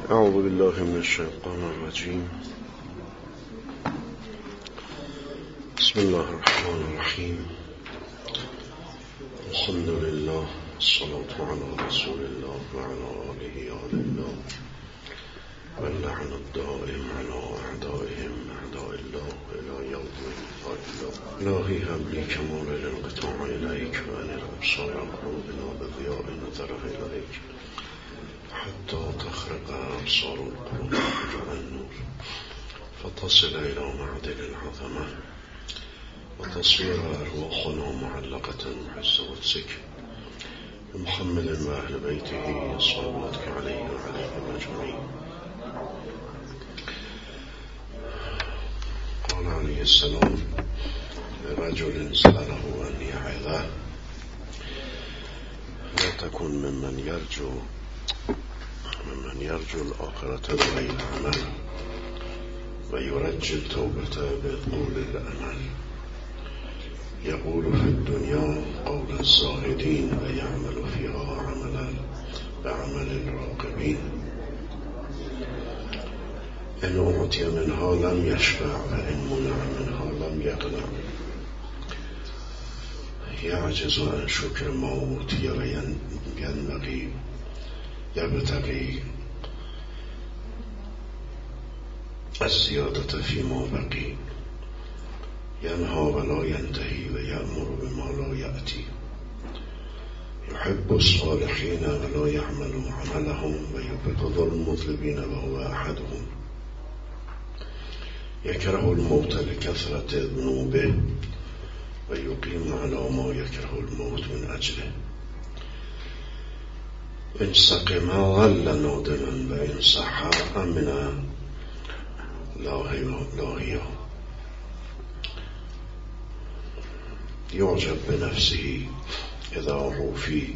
اعوذ بالله من الشیطان الرجیم. بسم الله الرحمن الرحیم. الحمد لله والصلاة على رسول الله وعلى آله آل الله واللعن الدائم على أعدائهم أعداء الله إلى يوم لقاء الله. إلهي هب لي كمال الانقطاع إليك وأن الأبصار قلوبنا بضياء نظره إليك حتى تخرق أبصار القلوب مجرى النور فتصل إلى معدل العظمة وتصوير أرواحنا معلقة بحز قدسك محمد وأهل بيته صلواتك عليه وعليهم أجمعين. قال عليه السلام لرجل سأله أن يعظه لا تكن ممن يرجو الآخرة بغير عمل ويرجي التوبة بطول الأمل. يقول في الدنيا قول الزاهدين ويعمل فيها بعمل الراقبين. إن أعطي منها لم يشبع وإن منع منها لم يقنع. يعجز عن شكر ما أوتي وينبغي يبتغي الزيادة فيما بقي. ينهى ولا ينتهي ويأمر بما لا يأتي. يحب الصالحين ولا يعمل عملهم ويبغض المذنبين وهو أحدهم. يكره الموت لكثرة ذنوبه ويقيم على ما يكره الموت من أجله. إن سقم ظل نادما وإن صح أمن لاهيا. يعجب بنفسه إذا عوفي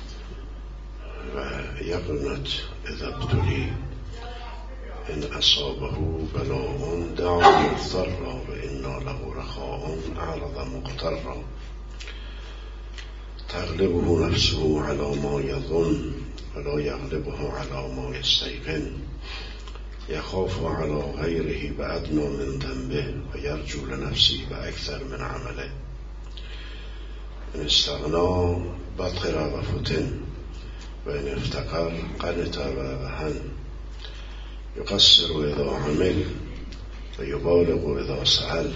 ويقنط إذا ابتلي. إن أصابه بلاء دعا مضطرا وإن له رخاء أعرض مقترا. تغلبه نفسه على ما يظن ولا يغلبه على ما يستيقن. يخاف على غيره بأدنى من ذنبه ويرجو لنفسه بأكثر من عمله. إن استغنى بطر وفتن وإن افتقر قنط ووهن. يقصر إذا عمل ويبالغ إذا سأل.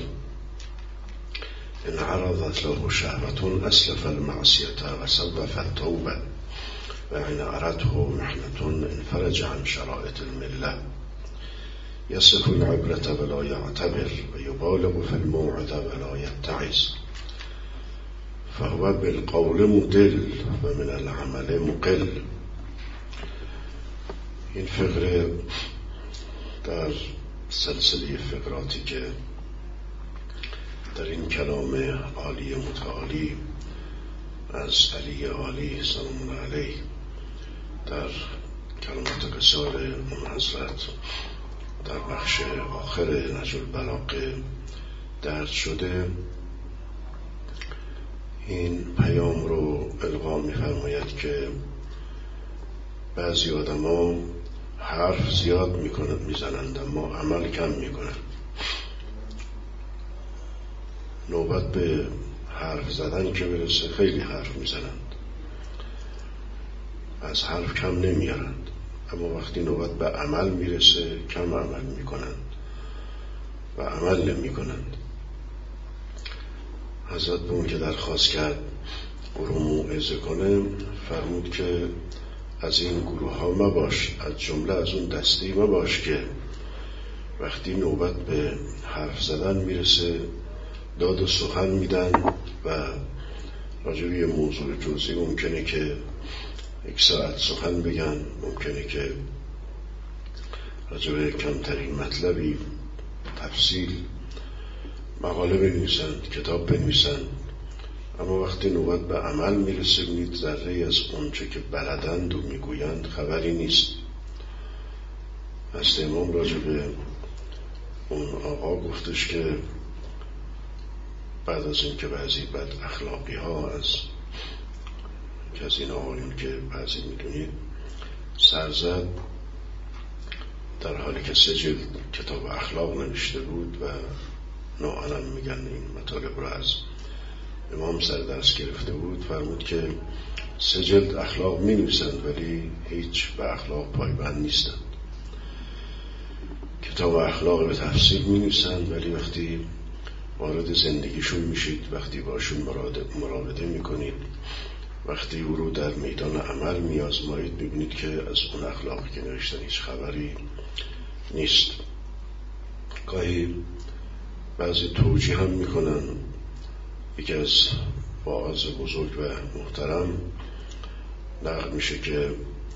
إن عرضت له شهوة أسلف المعصية وسوف التوبة. وإن أردته محنة انفرج عن شرائط الملة. يصف العبرة ولا يعتبر ويبالغ في الموعظة ولا يتعظ. فهو بالقول مدل ومن العمل مقل. این فقره در سلسله فقراتی که در این کلام عالی متعالی از علی عالی سلام الله علیه در کلمات قصار اون حضرت در بخش آخر نهج البلاغه درج شده، این پیام رو القا می‌فرماید که بعضی آدم‌ها حرف زیاد میزنند اما عمل کم میکنند. نوبت به حرف زدن که برسه خیلی حرف میزنند، از حرف کم نمیارند، اما وقتی نوبت به عمل میرسه کم عمل میکنند و عمل نمیکنند. حضرت به اون که درخواست کرد او رو موعظه کنه فرمود که از این گروه ها مباش، از جمله از اون دستی مباش که وقتی نوبت به حرف زدن میرسه داد و سخن میدن و راجع به موضوع جزئی ممکنه که 1 ساعت سخن بگن، ممکنه که راجع به کمترین مطلبی تفصیل مقاله بنویسن، کتاب بنویسن، اما وقتی نوبت به عمل میرسه می‌بینید ذره از اونچه که بلدند و میگویند خبری نیست. حضرت امام راجع به اون آقا گفتش که بعد از این که بعضی بد اخلاقی ها از که از این آقایون که بعضی میدونید سر زد، در حالی که 3 جلد کتاب اخلاق نوشته بود و نوعا میگن این مطالب رو از امام سر درس گرفته بود، فرمود که 3 جلد اخلاق می نویسند ولی هیچ به اخلاق پایبند نیستند. کتاب اخلاق به تفصیل می نویسند ولی وقتی وارد زندگیشون میشید، وقتی باشون مراوده میکنید، وقتی او رو در میدان عمل میازمایید، میبینید که از اون اخلاقی که نوشتن هیچ خبری نیست. گاهی بعضی توجیه هم میکنن. یکی از واعظ بزرگ و محترم نقل میشه که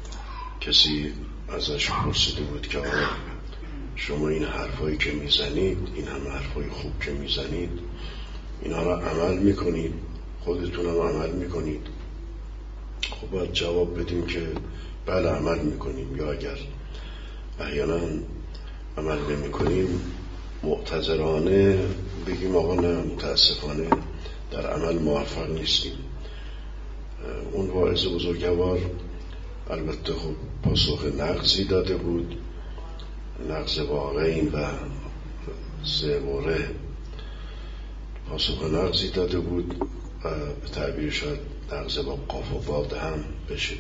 کسی ازش پرسیده بود که آقا شما این حرفایی که میزنید، این همه حرفای خوب که میزنید، اینا را عمل میکنید؟ خودتون هم عمل میکنید؟ خب باید جواب بدیم که بله عمل میکنیم، یا اگر احیانا عمل نمیکنیم معتذرانه بگیم آقا نه متاسفانه در عمل موفق نیستیم. اون واعظ بزرگوار البته خب پاسخ نقضی داده بود، نقض واقعین و زبوره پاسخ نقضی داده بود و به تعبیر شاید نقض با قاف و واد هم بشه.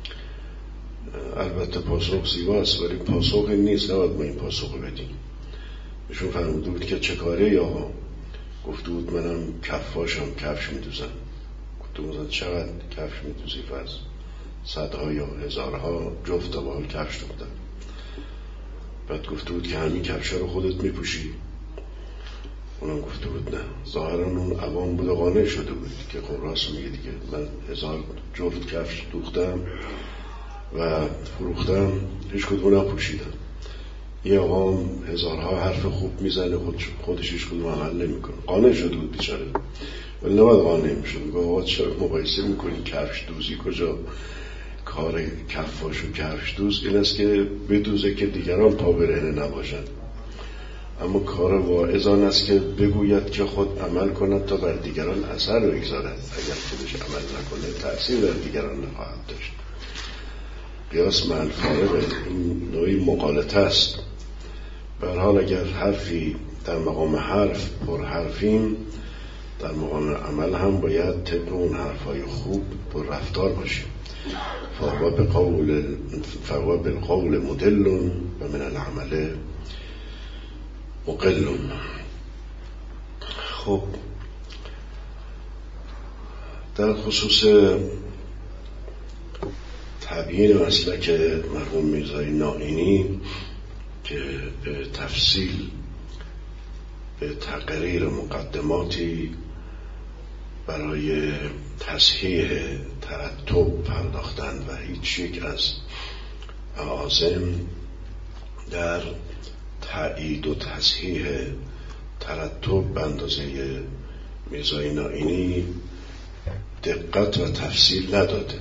البته پاسخ زیباست ولی پاسخ نیست، نباید ما این پاسخ بدیم. ایشون فرموده بود که چه کاره یا گفته بود منم کفاشم، کفش میدوزم. گفته بود چقدر کفش میدوزی؟ فرض 100ها یا 1000ها جفت با حال کفش دوختم. بعد گفته بود که همین کفش رو خودت میپوشی؟ اونم گفته بود نه. ظاهرا اون عوام بود و قانع شده بود که خب راست میگه دیگه، من 1000 جفت کفش دوختم و فروختم، هیچ کدوم نپوشیدم. یه آقام 1000ها حرف خوب میزنه، خودش هیچ کدوم عمل نمیکنه. قانع شده بود بیچاره، ولی نباید قانع میشه. میگه آقا چرا مقایسه میکنی؟ کفش دوزی کجا؟ کار کفاش و کفش دوز این است که بدوزه که دیگران پا برهنه نباشند، اما کار واعظ آن است که بگوید که خود عمل کند تا بر دیگران اثر بگذارد. اگر خودش عمل نکنه تأثیر در دیگران نخواهد داشت. قیاس مع الفارق این نوعی مغالطه است. به هر حال اگر حرفی در مقام حرف پر حرفیم، در مقام عمل هم باید طبق اون حرفای خوب پر رفتار باشیم. فهو بالقول مدل و من العمل مقل. خب در خصوص تبیین مسلک مرحوم میرزای نائینی که به تفصیل به تقریر مقدماتی برای تصحیح ترتب پرداختند و هیچ یک از اعاظم در تأیید و تصحیح ترتب به اندازه میرزای نائینی دقت و تفصیل نداده.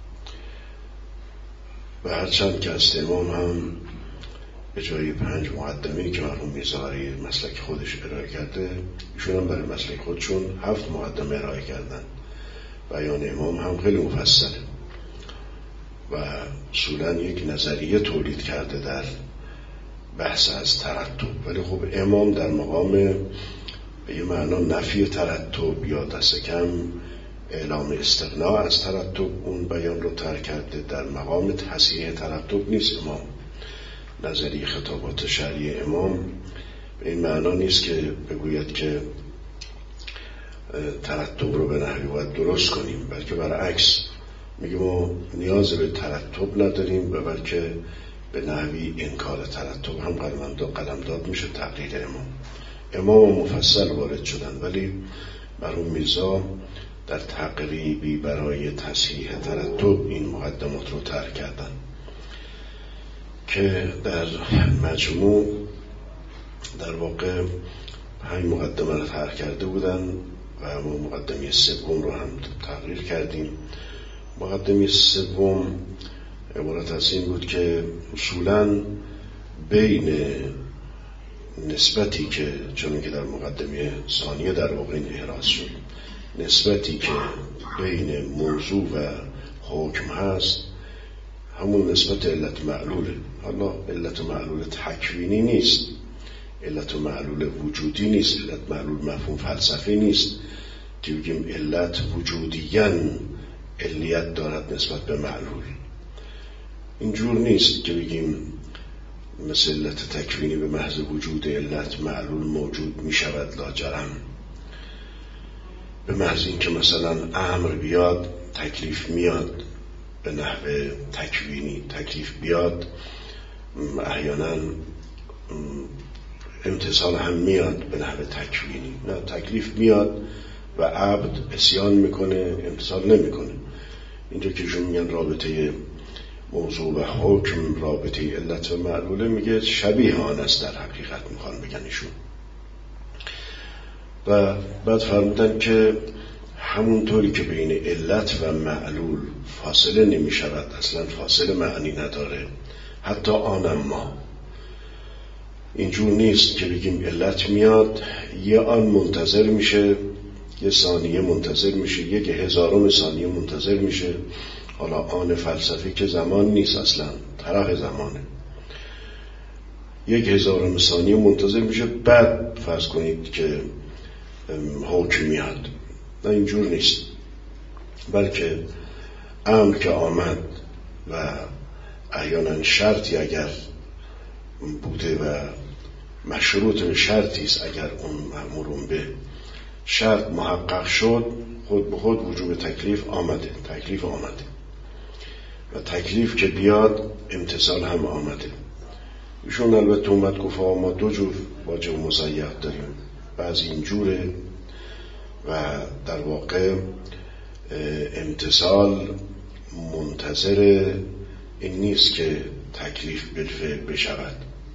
و هرچند که از امام هم به جای 5 مقدمه‌ای که مرحوم میرزایی مسلک خودش ارائه کرده، ایشون هم برای مسلک خودشون 7 مقدمه ارائه کردن. بیان امام هم خیلی مفصله و اصولا یک نظریه تولید کرده در بحث از ترتب. ولی خب امام در مقام به یه معنا نفی ترتب یا دست کم اعلام استغنا از ترتب اون بیان رو ترک کرده. در مقام تصحیح ترتب نیست امام. نظریه خطابات شرعی امام به این معنا نیست که بگوید که ترتب رو به نحوی باید درست کنیم، بلکه برعکس میگه ما نیاز به ترتب نداریم و بلکه به نحوی انکار ترتب هم قلمداد میشه تقریر امام مفصل وارد شدن. ولی مرحوم میرزا در تقریبی برای تصحیح ترتب این مقدمات رو ترک کردن که در مجموع در واقع 5 مقدمه رو ترک کرده بودن و ما مقدمه 3 رو هم تغییر کردیم. مقدمه 3 عبارت از این بود که اصولاً بین نسبتی که چون که در مقدمه ثانیه در واقع این احراز شد، نسبتی که بین موضوع و حکم هست همون نسبت علت معلوله. حالا علت معلول تکوینی نیست، علت معلول وجودی نیست، علت معلول مفهوم فلسفی نیست که بگیم علت وجودیاً علیت دارد نسبت به معلول. اینجور نیست که بگیم مثل علت تکوینی به محض وجود علت معلول موجود می شود لاجرم. به محض این که مثلا امر بیاد تکلیف میاد به نحو تکوینی، تکلیف بیاد احیانا امتثال هم میاد به نحو تکوینی. نه، تکلیف میاد و عبد عصیان میکنه، امتثال نمیکنه. اینجا که شما میگن رابطه موضوع و حکم، رابطه علت و معلوله، میگه شبیه آن است در حقیقت، میخوان بگن ایشون. و بعد فرمودن که همونطوری که بین علت و معلول فاصله نمی شود، اصلا فاصله معنی نداره، حتی آنم ما اینجور نیست که بگیم علت میاد یه آن منتظر میشه، یه ثانیه منتظر میشه، یک هزارم ثانیه منتظر میشه. حالا آن فلسفی که زمان نیست، اصلا طرح زمانه. یک هزارم ثانیه منتظر میشه، بعد فرض کنید که حکم میاد. نه، اینجور نیست. بلکه امر که آمد و احیانا شرطی اگر بوده و مشروط به شرطی است، اگر اون مأمورون به شرط محقق شد، خود به خود وجوب تکلیف آمده، تکلیف آمده و تکلیف که بیاد امتثال هم آمده. ایشون البته اومد گفت ما دو جور واجب مزیح داریم، بعضی اینجوره و در واقع امتثال منتظر این نیست که تکلیف بالفعل بشود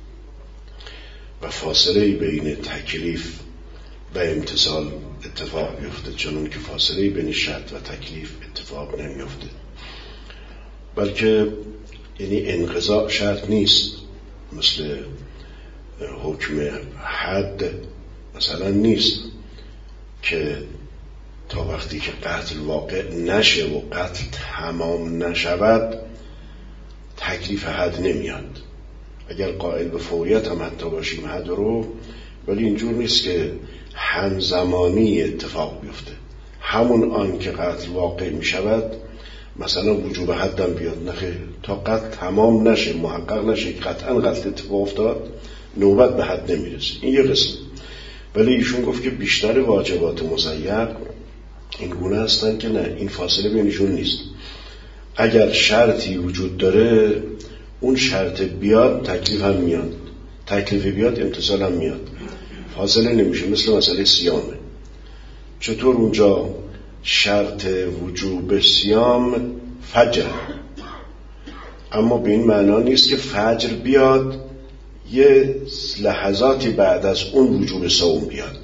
و فاصله بین تکلیف و امتثال اتفاق بیفته، چنون که فاصله بین شرط و تکلیف اتفاق نمیفته. بلکه یعنی انقضاء شرط نیست، مثل حکم حد مثلا نیست که تا وقتی که قتل واقع نشه و قتل تمام نشود تکلیف حد نمیاد. اگر قائل به فوریت هم حتی باشیم حد رو، ولی اینجور نیست که همزمانی اتفاق بیفته. همون آن که قتل واقع می شود مثلا وجوب حدم بیاد، نخیر، تا قتل تمام نشه، محقق نشه قطعا قتل اتفاق افتاد، نوبت به حد نمیرسه. این یه قسم. ولی ایشون گفت که بیشتر واجبات مزیح این گونه هستن که نه، این فاصله بینشون نیست. اگر شرطی وجود داره اون شرط بیاد تکلیف هم میاد، تکلیف بیاد امتثال هم میاد، فاصله نمیشه. مثل مسئله صیامه. چطور اونجا شرط وجوب صیام فجر، اما به این معنا نیست که فجر بیاد یه لحظاتی بعد از اون وجوب صوم بیاد،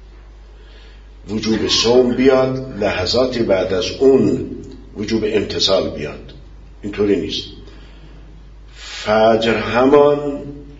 وجوب صوم بیاد لحظاتی بعد از اون وجوب امتثال بیاد. اینطوری نیست. فجر همان،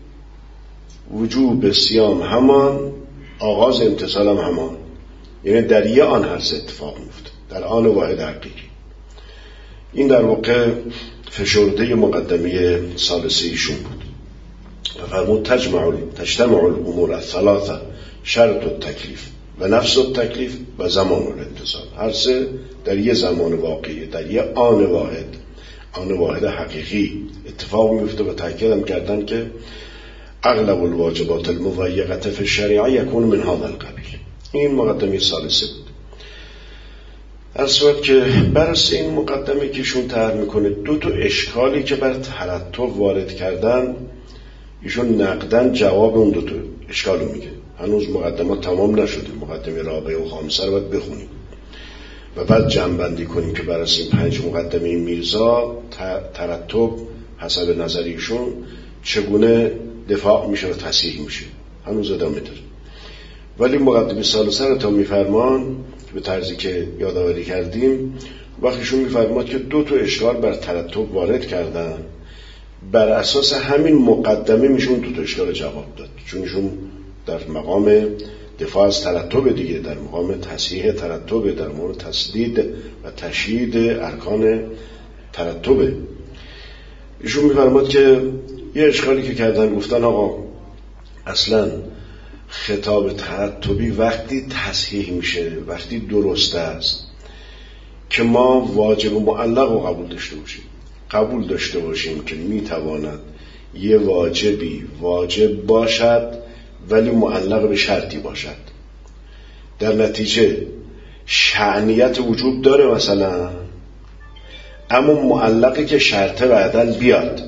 وجوب صیام همان، آغاز امتثال هم همان. یعنی در یه آن هر سه اتفاق میفته، در آن واحد حقیقی. این در واقع فشرده مقدمه ثالثه ایشون بود. فرمود تجتمع الامور الثلاثه، شرط التکلیف و نفس التکلیف و زمان الامتثال. هر سه در یه زمان واقعی، در یه آن واحد، آن واحد حقیقی اتفاق میفته. و تاکید هم کردن که اغلب الواجبات المضیقه فی الشریعه یکون من هذا القبیل. این مقدمه ثالثه بود. هر صورت که برس این مقدمه که ایشون طرح میکنه دو تا اشکالی که بر ترتب وارد کردن، ایشون نقدن جواب اون دو تا اشکالو میگه. هنوز مقدمات تمام نشده، مقدمه رابعه و خامسه رو باید بخونیم و بعد جمع‌بندی کنیم که برس این 5 مقدمه میرزا ترتب حسب نظر ایشون چگونه دفاع میشه و تصحیح میشه. هنوز ادامه داره. ولی مقدمه ثالثه رو تا میفرمان به طرزی که یادآوری کردیم، وقتیشون میفرماد که دو تا اشکال بر ترتب وارد کردن، بر اساس همین مقدمه میشون دو تا اشکال جواب داد. چون ایشون در مقام دفاع از ترتب دیگه، در مقام تصحیح ترتب، در مورد تسدید و تشیید ارکان ترتب. ایشون می‌فرماد که یه اشکالی که کردن، گفتن آقا اصلا خطاب ترتبی وقتی تصحیح میشه، وقتی درست است که ما واجب و معلق رو قبول داشته باشیم که میتواند یه واجبی واجب باشد ولی معلق به شرطی باشد. در نتیجه شأنیت وجوب داره مثلا، اما معلقی که شرط بعداً بیاد،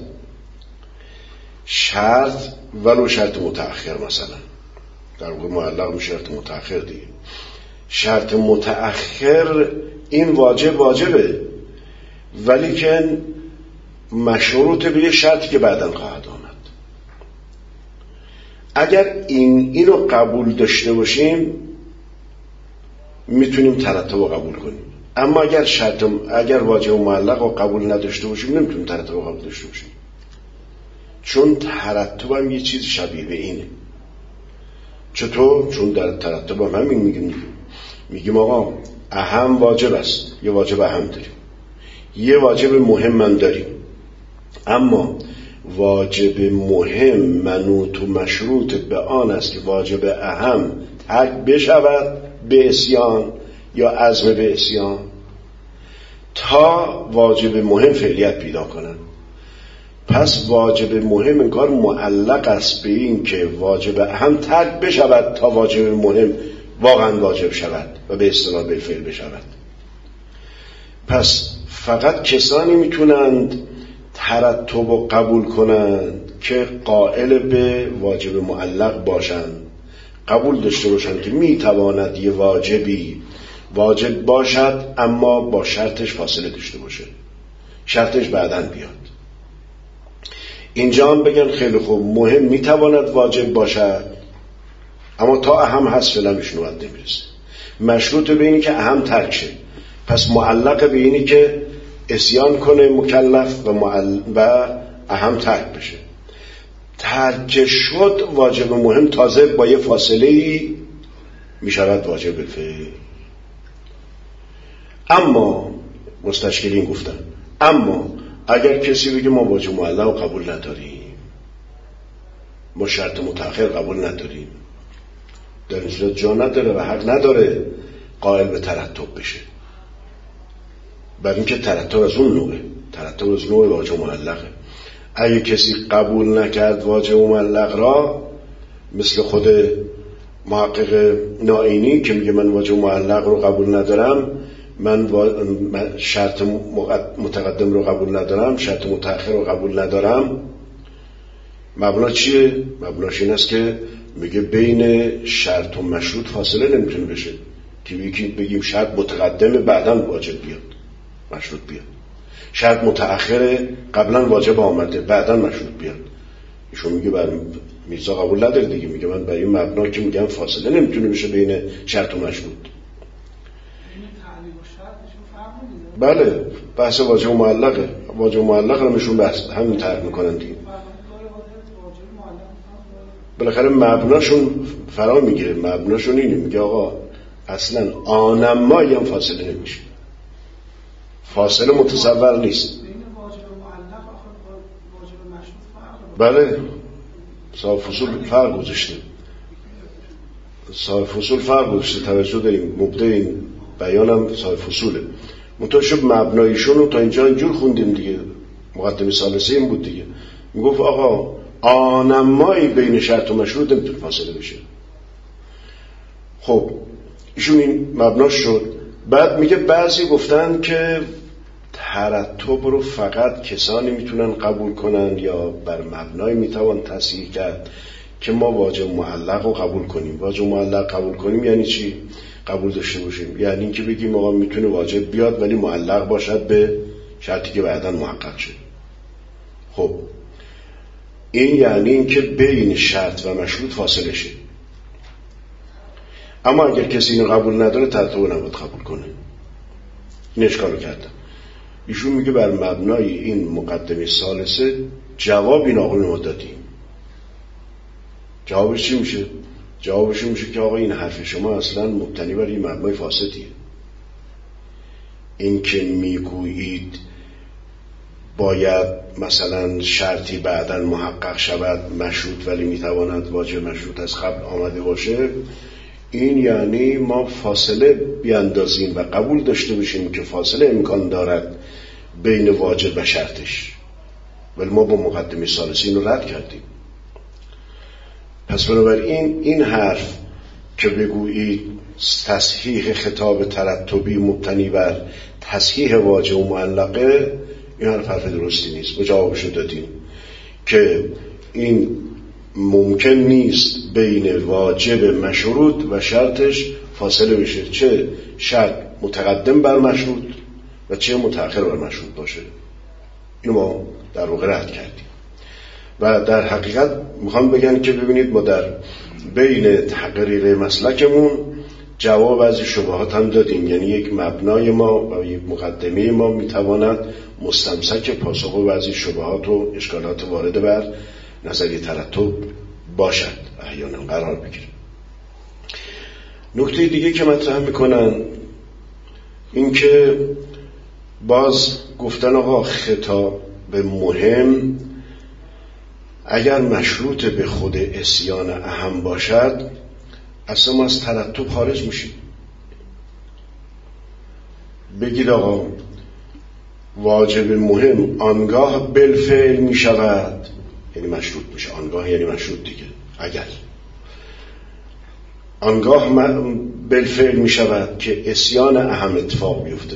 شرط ولو شرط متأخر مثلا، در واقع معلق میشه شرط متأخر دیگه. شرط متأخر این واجبه ولی که مشروط به یه شرطی که بعداً خواهد آمد. اگر اینو قبول داشته باشیم میتونیم ترتب رو قبول کنیم، اما اگر واجب و معلق رو قبول نداشته باشیم نمیتونیم ترتب رو قبول داشته باشیم، چون ترتب هم یه چیز شبیه به اینه. چطور؟ چون در ترتب هم همین میگیم آقا اهم واجب است، یه واجب اهم داریم، یه واجب مهم من داریم، اما واجب مهم منوط و مشروط به آن است که واجب اهم ترک بشود به عصیان یا عزم به عصیان تا واجب مهم فعلیت پیدا کنن. پس واجب مهم انگار معلق است به این که واجب اهم ترک بشود تا واجب مهم واقعا واجب شود و به اصطلاح بالفعل بشود. پس فقط کسانی میتونند ترتب و قبول کنند که قائل به واجب معلق باشند، قبول داشته باشند که میتواند یه واجبی واجب باشد اما با شرطش فاصله داشته باشه، شرطش بعداً بیاد. اینجا هم بگن خیلی خوب مهم میتواند واجب باشد اما تا اهم هست فعلا بهش نوبت نمیرسه، مشروط به اینی که اهم ترک شه، پس معلق به اینی که عصیان کنه مکلف و اهم ترک بشه. ترک شد واجب مهم تازه با یه فاصله‌ای میشود واجب بالفعل. اما مستشکلین گفتن اما اگر کسی بگه ما واجب معلق قبول نداریم، ما شرط متأخر قبول نداریم، در این صورت جا نداره و حق نداره قائل به ترتب بشه، برای اینکه ترتب از اون نوع واجب معلقه. اگه کسی قبول نکرد واجب معلق را، مثل خود محقق نائینی که میگه من واجب معلق رو قبول ندارم، من شرط متقدم رو قبول ندارم، شرط متأخر رو قبول ندارم، مبنا چیه؟ مبناش این است که میگه بین شرط و مشروط فاصله نمیتونه بشه که بگیم شرط متقدم بعداً واجب بیاد مشروط بیاد، شرط متأخر قبلا واجب آمده بعداً مشروط بیاد. ایشون میگه بر میرزا قبول نداره دیگه، میگه من برای این مبنا که میگم فاصله نمیتونه بشه بین شرط و مشروط. بله بحث واجب معلقه، واجب معلق رو میشون بحث همین طرح میکنن دیگه، بالاخره مبناشون فرا میگیره، مبناشون اینه، میگه آقا اصلا آنمایی هم فاصله نمیشه، فاصله متصور نیست. بله صاحب فصول فرق گذاشته، صاحب فصول فرق گذاشته، توجه داریم، مبدأ این بیانم صاحب فصوله. منطقه شب مبنایشون رو تا اینجا اینجور خوندیم دیگه، مقدمه ثالثه این بود دیگه، میگفت آقا آنمایی بین شرط و مشروط نمیتونه فاصله بشه. خب ایشون این مبناش شد. بعد میگه بعضی گفتن که ترتب رو فقط کسانی میتونن قبول کنن یا بر مبنای میتوان تصحیح کرد که ما واجب معلق رو قبول کنیم. واجب معلق قبول کنیم یعنی چی؟ قبول داشته باشیم یعنی اینکه بگیم آقا میتونه واجب بیاد ولی معلق باشد به شرطی که بعداً محقق شد. خب این یعنی اینکه بین شرط و مشروط فاصله شه. اما اگر کسی اینو قبول نداره ترتب نباید قبول کنه. این اشکالو کردم. ایشون میگه بر مبنای این مقدمه ثالثه جواب این آقای ما دادیم. جوابش چی میشه؟ جوابش میشه که آقا این حرف شما اصلا مبتنی بر این مبنای فاسدیه. این که میگویید باید مثلا شرطی بعداً محقق شود مشروط ولی میتواند واجب مشروط از قبل آمده باشه، این یعنی ما فاصله بیاندازیم و قبول داشته باشیم که فاصله امکان دارد بین واجب و شرطش، ولی ما با مقدمه ثالثی اینو رد کردیم. پس بنابراین این حرف که بگویید تصحیح خطاب ترتبی مبتنی بر تصحیح واجب و معلقه، این حرف درستی نیست. به جوابشو دادیم که این ممکن نیست بین واجب مشروط و شرطش فاصله بشه، چه شرط متقدم بر مشروط و چه متأخر بر مشروط باشه. اینو ما در واقع رد کردیم و در حقیقت میخوام بگن که ببینید ما در بین تحقیق مسلکمون جواب از شبهات هم دادیم، یعنی یک مبنای ما و یک مقدمه ما میتواند مستمسک پاسخ و بعضی شبهات و اشکالات وارد بر نظریه ترتب باشد، احیانا قرار بگیره. نکته دیگه که مطرح میکنن این که باز گفتن آقا خطاب مهم اگر مشروط به خود عصیان اهم باشد اصلا ما از ترتب خارج میشیم. بگید آقا واجب مهم آنگاه بالفعل میشود، یعنی مشروط میشه، آنگاه یعنی مشروط دیگه، اگر آنگاه بالفعل میشود که عصیان اهم اتفاق بیفته.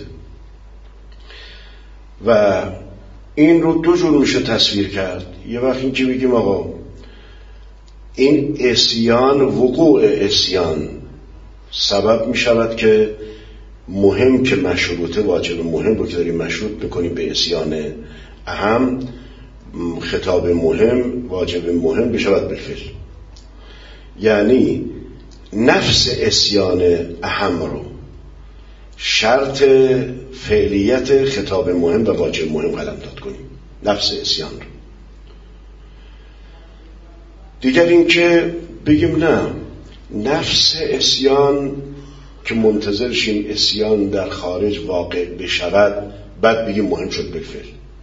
و این رو دو جور میشه تصویر کرد. یه وقت این که بگیم آقا این عصیان، وقوع عصیان سبب میشود که مهم که مشروطه، واجب مهم رو که داریم مشروط میکنیم به عصیان اهم، خطاب مهم، واجب مهم بشود بالفعل، یعنی نفس عصیان اهم رو شرط فعلیت خطاب مهم و واجب مهم قلمداد کنیم، نفس عصیان رو. دیگر این که بگیم نه، نفس عصیان که منتظر شیم عصیان در خارج واقع بشود بعد بگیم مهم شد بالفعل،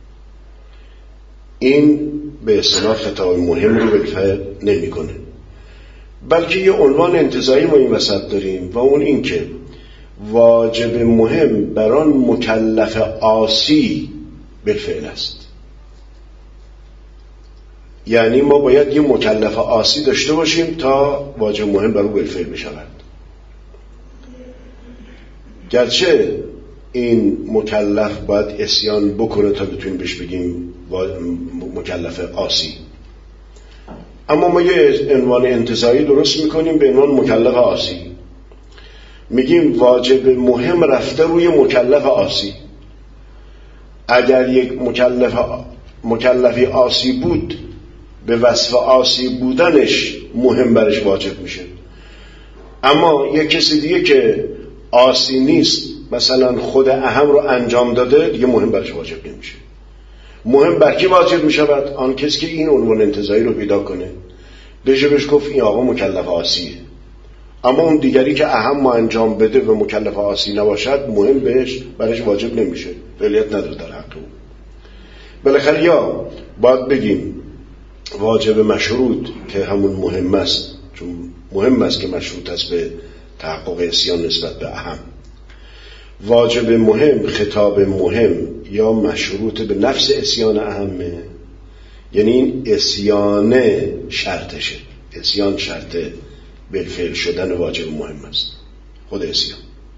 این به اصطلاح خطاب مهم رو بالفعل نمی کنه، بلکه یه عنوان انتزاعی ما این وسط داریم و اون این که واجب مهم بران مکلف عاصی بالفعل است. یعنی ما باید یه مکلف عاصی داشته باشیم تا واجب مهم بر او بالفعل بشود. گرچه این مکلف باید عصیان بکنه تا بتونیم بهش بگیم مکلف عاصی، اما ما یه عنوان انتزاعی درست میکنیم به عنوان مکلف عاصی، میگیم واجب مهم رفته روی مکلف عاصی. اگر یک مکلفی عاصی بود به وصف عاصی بودنش مهم برش واجب میشه، اما یک کسی دیگه که عاصی نیست مثلا خود اهم رو انجام داده دیگه مهم برش واجب نمیشه. مهم بر کی واجب میشود؟ آن کسی که این عنوان انتزاعی رو پیدا کنه بشه بهش گفت این آقا مکلف عاصیه، اما اون دیگری که اهم ما انجام بده و مکلف عاصی نباشد مهم برش واجب نمیشه، فعلیت نداره در حق او. بالاخره یا باید بگیم واجب مشروط که همون مهم است، چون مهم است که مشروط است به تحقق عصیان نسبت به اهم. واجب مهم، خطاب مهم یا مشروط به نفس عصیان اهمه، یعنی این عصیان شرطشه، عصیان شرط بالفعل شدن واجب مهم است، خود عصیان.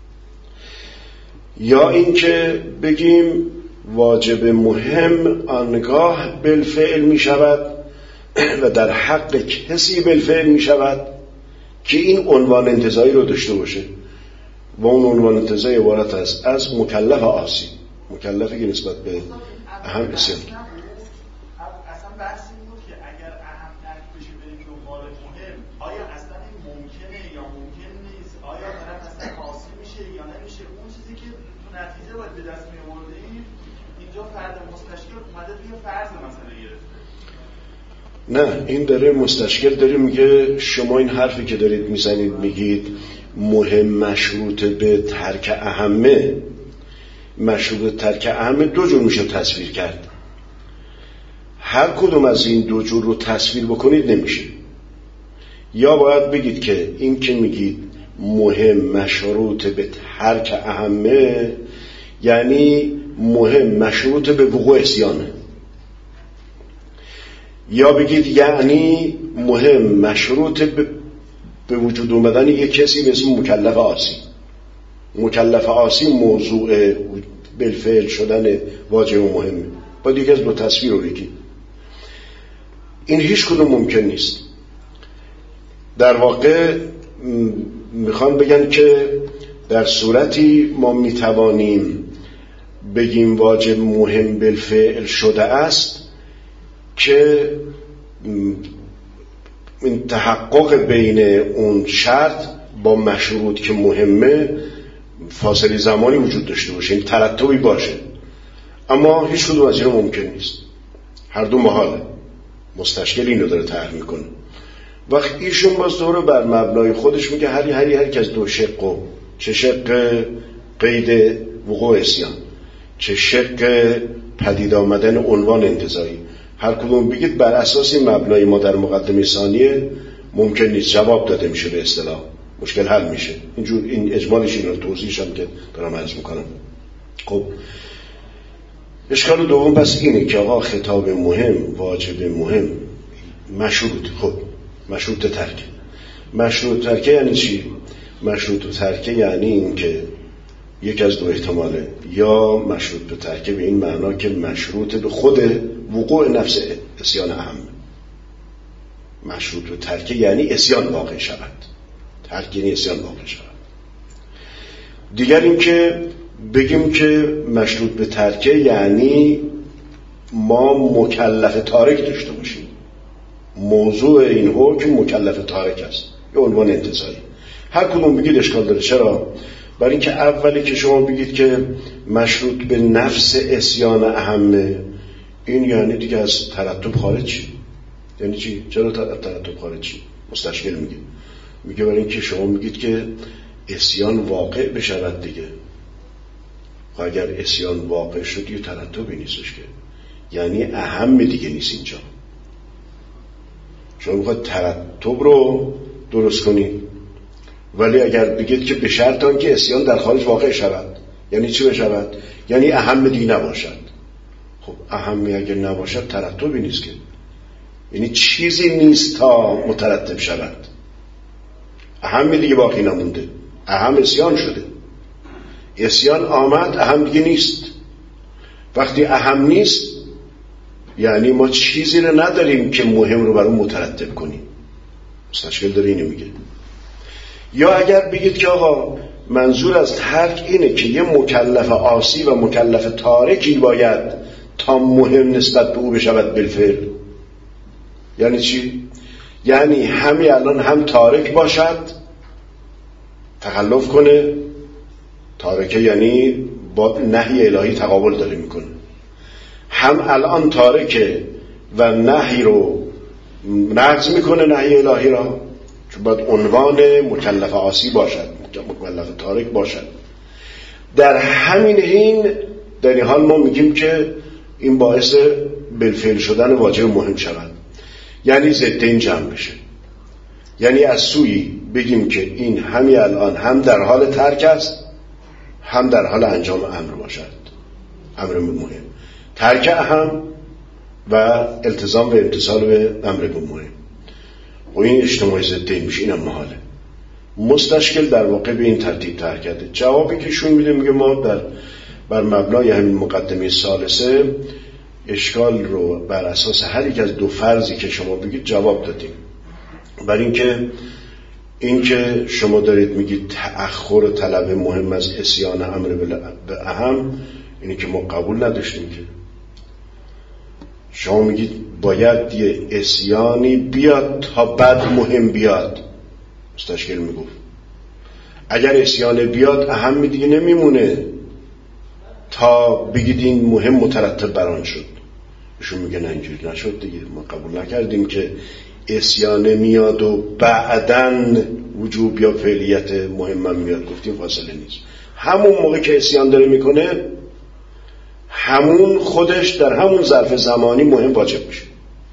یا این که بگیم واجب مهم آنگاه بالفعل می شود و در حق کسی بالفعل می شود که این عنوان انتزاعی رو داشته باشه و اون عنوان انتزاعی عبارت است از مکلف عاصی، مکلفی که نسبت به اهم عصیان. اصلا بحث این بود که اگر اهم ترک بشه بریم دنبال مهم، آیا اصلا این ممکنه یا ممکن نیست، آیا طرف اصلا عاصی میشه یا نمیشه، اون چیزی که تو نتیجه باید به دست می آوردیم اینجا فرد مستشکل اومده توی فرض مسئله گرفته. نه، این داره مستشکل داره میگه شما این حرفی که دارید میزنید میگید مهم مشروط به ترک اهمه، مشروط ترک اهمه دو جور میشه تصویر کرد. هر کدوم از این دو جور رو تصویر بکنید نمیشه. یا باید بگید که این که میگید مهم مشروط به ترک اهمه، یعنی مهم مشروط به وقوع اسیانه. یا بگید یعنی مهم مشروط به وجود اومدن یک کسی به اسم مکلف عاصی. مکلف عاصی موضوع بالفعل شدن واجب و مهمه. باید یک از دو تصویر رو بگید. این هیچ کدوم ممکن نیست. در واقع میخوان بگن که در صورتی ما میتوانیم بگیم واجب مهم بالفعل شده است که این تحقق بین اون شرط با مشروط که مهمه فاصله زمانی وجود داشته باشه، این ترتبی باشه. اما هیچ کدوم از این ممکن نیست. هر دو محاله. مستشکل اینو داره طرح میکنه. وقت ایشون باز دوره بر مبنای خودش میگه هر که از دو شق و چه شق قید وقوع اسیان، چه شق پدید آمدن عنوان انتزاعی، هر کدوم بگید بر اساس این مبنای ما در مقدمه ثانیه ممکن نیست، جواب داده میشه، به اصطلاح مشکل حل میشه. اینجور این اجمالش این رو توضیحش هم که دارم عرض میکنم. خب اشکال دوم بس اینه که آقا خطاب مهم، واجب مهم، مشروط. خب مشروط ترک. مشروط ترکه یعنی چی؟ مشروط ترکه یعنی این که یک از دو احتماله، یا مشروط به ترکه به این معنا که مشروط به خود وقوع نفس اسیان اهم. مشروط به ترکه یعنی اسیان واقع شود، ترک یعنی اسیان واقع شود. دیگر این که بگیم که مشروط به ترکه یعنی ما مکلف تارک داشته باشیم. موضوع این حکم مکلف تارک است، یه عنوان انتزاعی. هر کدوم بگید اشکال داره. چرا؟ برای اینکه اولی که شما بگید که مشروط به نفس اسیان اهمه، این یعنی دیگه از ترتب خارج شی. یعنی چی؟ چرا ترتب خارج شی؟ مستشکل میگه برای اینکه شما میگید که اسیان واقع بشود دیگه. و اگر اسیان واقع شد یه ترتبی نیستش که، یعنی اهم دیگه نیست اینجا. شما میخواید ترتب رو درست کنید، ولی اگر بگید که به شرط آنکه اسیان در خارج واقع شود، یعنی چی بشود؟ یعنی اهم دیگه نباشد. خب اهمی اگر نباشد ترتبی نیست که، یعنی چیزی نیست تا مترتب شود. اهم دیگه باقی نمونده، اهم اسیان شده، اسیان آمد، اهم دیگه نیست. وقتی اهم نیست یعنی ما چیزی رو نداریم که مهم رو برای مترتب کنیم. مستشکل داره اینو میگه. یا اگر بگید که آقا منظور از ترک اینه که یه مکلف عاصی و مکلف تارکی باید تا مهم نسبت به او بشود بالفعل، یعنی چی؟ یعنی همین الان هم تارک باشد، تخلف کنه. تارکه یعنی با نهی الهی تقابل داره میکنه. هم الان تارکه و نهی رو نقض میکنه، نهی الهی را، چون باید عنوان مکلف عاصی باشد، مکلف تارک باشد. در همین حین در این حال ما میگیم که این باعث بالفعل شدن واجب مهم شود، یعنی ضدین جمع بشه. یعنی از سویی بگیم که این همین الان هم در حال ترک است، هم در حال انجام امر باشد، امر مهم، ترک اهم و التزام به امتثال به امر مهم. و این اجتماعی ضدین میشه. اینم محاله. مستشکل در واقع به این ترتیب طرح کرده. جوابی که شون میده میگه ما بر مبنای همین مقدمه ثالثه اشکال رو بر اساس هر یک از دو فرضی که شما بگید جواب دادیم. برای اینکه شما دارید میگید تأخر طلب مهم از اسیان امر به اهم، اینی که ما قبول نداشتیم. که شما میگید باید یه اسیانی بیاد تا بعد مهم بیاد. مستشکل میگفت اگر اسیان بیاد اهم دیگه نمیمونه تا بگید این مهم مترتب بر آن شد. ایشون میگه نه اینجوری نشد دیگه، ما قبول نکردیم که اسیان میاد و بعدن وجوب یا فعلیت مهم میاد. گفتیم فاصله نیست. همون موقع که اسیان داره میکنه همون خودش در همون ظرف زمانی مهم واجب میشه.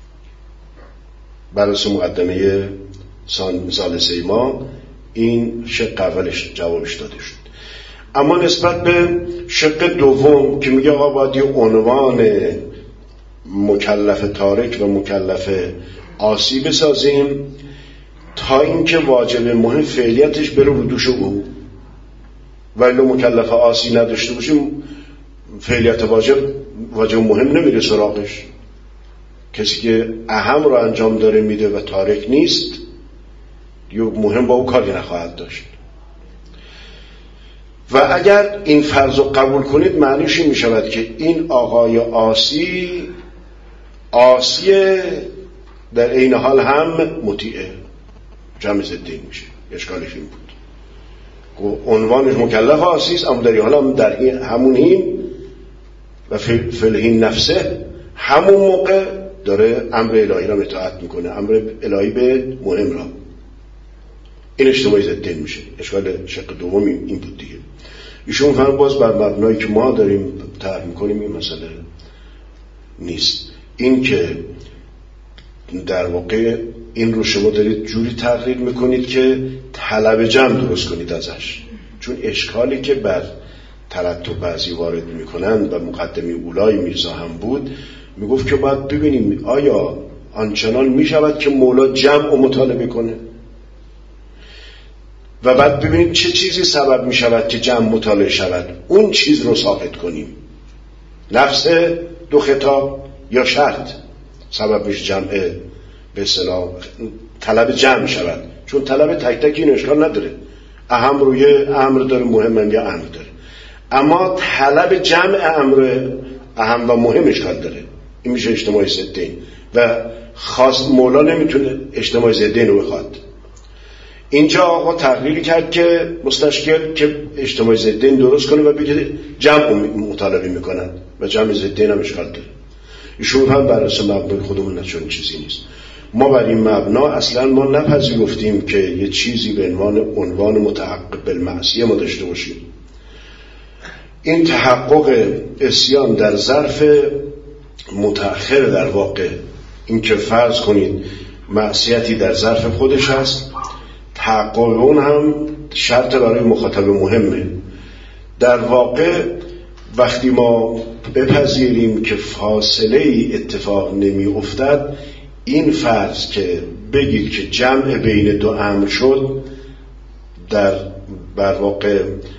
بر اساس مقدمه ثالثه ما این شق اولش جوابش داده شد. اما نسبت به شق دوم که میگه آقا باید یه عنوان مکلف تارک و مکلف عاصی بسازیم تا اینکه واجب مهم فعلیتش بره رو دوش او، ولی مکلف عاصی نداشته باشیم فعلیت واجب مهم نمیره سراغش. کسی که اهم رو انجام داره میده و تارک نیست یا مهم با او کاری نخواهد داشت. و اگر این فرض رو قبول کنید معنیش این میشود که این آقای عاصی در این حال هم مطیعه، جمع ضدین میشه. اشکالش این بود عنوانش مکلف عاصی است، اما در این حال هم در همون هین و فلهین نفسه همون موقع داره امر الهی را اطاعت میکنه، امر الهی به مهم را. این اجتماعی ضدین میشه. اشکال شق دوم این بود دیگه. ایشون فهم باز بر مبنایی که ما داریم طرح میکنیم این مسئله نیست. این که در واقع این رو شما دارید جوری تقریر میکنید که طلب جمع درست کنید ازش، چون اشکالی که بر ترتب بعضی وارد میکنند و مقدمه اولای میرزا هم بود، میگفت که باید ببینیم آیا آنچنان میشود که مولا جمع و مطالبه کنه و بعد ببینیم چه چیزی سبب میشود که جمع مطالعه شود، اون چیز رو ثابت کنیم. نفس دو خطاب یا شرط سبب میشه جمع به اصطلاح طلب جمع شود، چون طلب تک تک این اشکال نداره، اهم روی امر داره، مهم هم یا امر داره، اما طلب جمع امر اهم و مهم اشکال داره. این میشه اجتماعی ضدین و خاص مولا نمیتونه اجتماعی ضدین رو بخواد. اینجا آقا تقریری کرد که مستشکل که اجتماعی ضدین درست کنه و بگه جمع مطالبه میکنن و جمع ضدین هم اشکال داره. ایشون هم بر اساس مبنای خودمون نچون چیزی نیست. ما بر این مبنا اصلا ما نپذیرفتیم که یه چیزی به عنوان متحقق بالمعصیه ما داشته باشیم. این تحقق عصیان در ظرف متأخر در واقع، این که فرض کنید معصیتی در ظرف خودش هست، تحقق اون هم شرط برای مخاطب مهمه. در واقع وقتی ما بپذیریم که فاصله ای اتفاق نمی افتد، این فرض که بگید که جمع بین دو امر شد، در واقع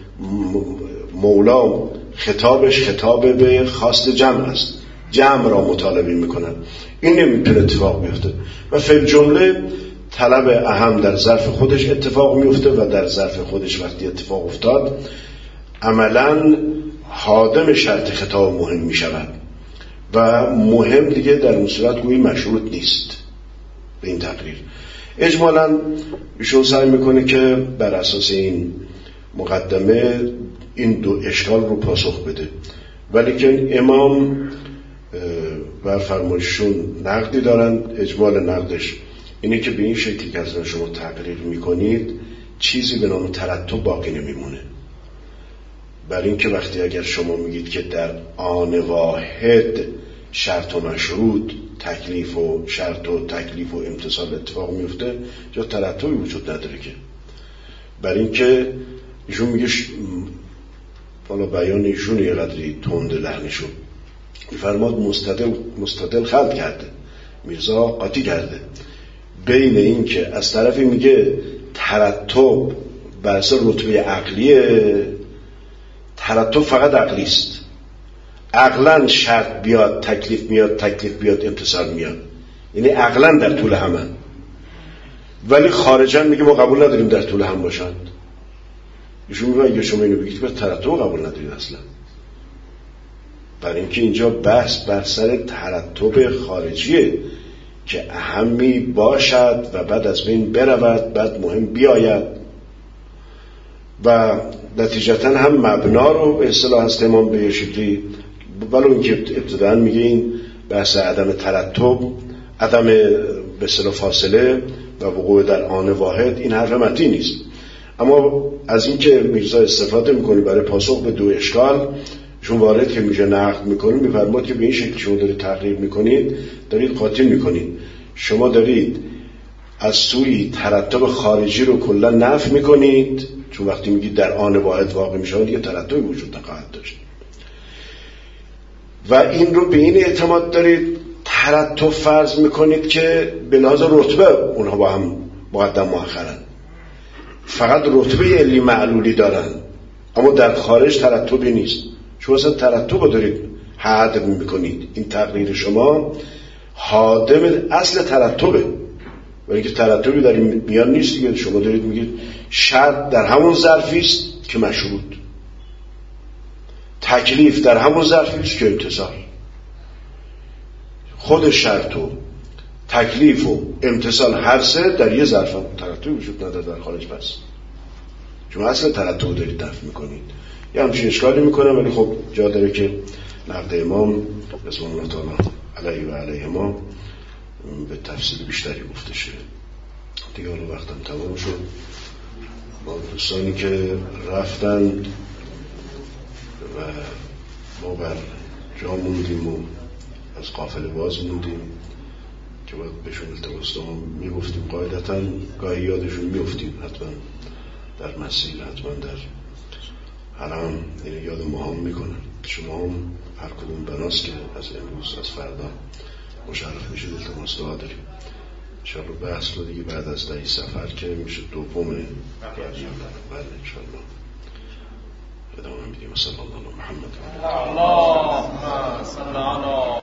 مولا خطابش خطاب به خواست جمع است، جمع را مطالبه میکنن، این نمیتونه اتفاق بیفته و فی الجمله طلب اهم در ظرف خودش اتفاق میفته و در ظرف خودش وقتی اتفاق افتاد عملاً هادم شرط خطاب مهم میشود و مهم دیگه در اون صورت گویی مشروط نیست. به این تقریر اجمالاً ایشون سعی میکنه که بر اساس این مقدمه این دو اشکال رو پاسخ بده، ولی که امام بر فرمایششون نقدی دارن. اجمال نقدش اینه که به این شکلی که از شما تقریر میکنید چیزی به نام ترتب باقی نمیمونه. بر این که وقتی اگر شما میگید که در آن واحد شرط و مشروط، تکلیف و شرط و تکلیف و امتصال اتفاق میفته، جا ترتبی وجود نداره که. بر این که ایشون میگه حالا بیان ایشون یه قدری تند لحنشون فرماد مستدل خلق کرده، میرزا قاطی کرده بین این که از طرفی میگه ترتب بر اساس رتبه عقلیه، ترتب فقط عقلی است، عقلاً شرط بیاد تکلیف میاد، تکلیف بیاد امتصال میاد، یعنی عقلاً در طول همن، ولی خارجاً میگه ما قبول نداریم در طول هم باشند. ایشون میگه اگه شما اینو بگید که ترتب قبول ندارید اصلا، برای اینکه اینجا بحث بر سر ترتب خارجیه که اهمی باشد و بعد از بین برود، بعد مهم بیاید و نتیجتا هم مبنا رو به اصطلاح هست امام به شکلی، ولو اینکه ابتداً میگه این بحث عدم ترتب، عدم به اصطلاح فاصله و وقوع در آن واحد، این حرف متین نیست. اما از اینکه میرزا استفاده میکنه برای پاسخ به دو اشکال، شما وارد که میشه نقد میکنید میفرماد که به این شکل شما دارید تقریر میکنید دارید قاطی میکنید. شما دارید از سوی ترتب خارجی رو کلا نفی میکنید، چون وقتی میگید در آن واحد واقع میشه دیگه ترتبی وجود نخواهد داشت و این رو به این اعتماد دارید ترتب فرض میکنید که به لحاظ رتبه اونها با هم مقدم مؤخرن، فقط رتبه علی معلولی دارن، اما در خارج ترتبی نیست. شما اصلا ترتب رو دارید هدم میکنید. این تقریر شما هادم اصل ترتبه، ولی که ترتبی در این میان نیست دیگه. شما دارید میگید شرط در همون ظرفی است که مشروط، تکلیف در همون ظرفی است که امتثال. خود شرط و تکلیف و امتثال هر سه در یه ظرف هم ترتبی وجود نداره در خارج. پس شما اصلا ترتب دارید دفع میکنید. یه همچین اشکالی میکنم، ولی خب جا داره که نقد امام رضوان الله تعالی علیه و علیه ما به تفصیل بیشتری گفته شده. دیگه حالا وقتم تمام شد. با دوستانی که رفتن و ما بر جا موندیم و از قافله باز موندیم که باید بهشون التماس دارم میگفتیم، قاعدتا گاهی یادشون میفتیم، حتما در مسیل، حتما در حرم یاد ما هم میکنن. شما هم هر کدوم بناست که از امروز از فردا مشرف میشید التماس دعا داریم. انشاءالله بحث رو دیگه بعد از دهی سفر که میشه دوم بله انشاءالله ادامه میدیم. صلی الله علی محمد.